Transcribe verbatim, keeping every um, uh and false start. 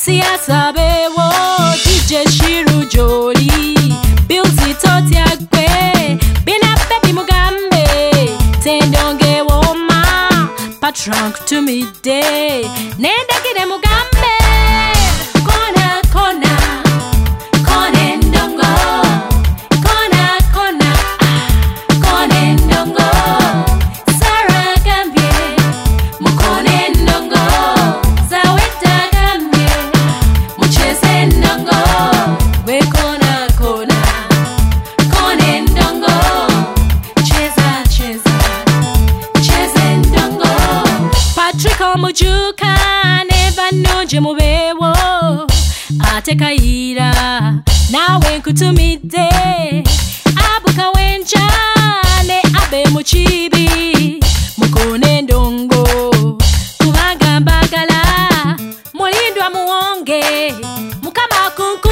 Siasabewo D J Shiru Joli Bilzi Toti Agbe Bina Baby Mugambe Tendonge Woma Patrunk to me day Nenda Kide Mugambe Kona Kona Kone Ndongo Kona Kona Kone Ndongo Sarah Gambie Mukone Ndongo Zaweta Gambie Mucheze Ndongo We Kona Kona Kone Ndongo Cheza Cheza Cheze Ndongo Patrick Omujuka Neva Nonje Mubewo Ate Kaira Nawe Nkutumide Abuka Wenjane Abe Muchibi Mukone Ndongo Kubanga Mbagala Mulindwa Muonge Mukama Kunku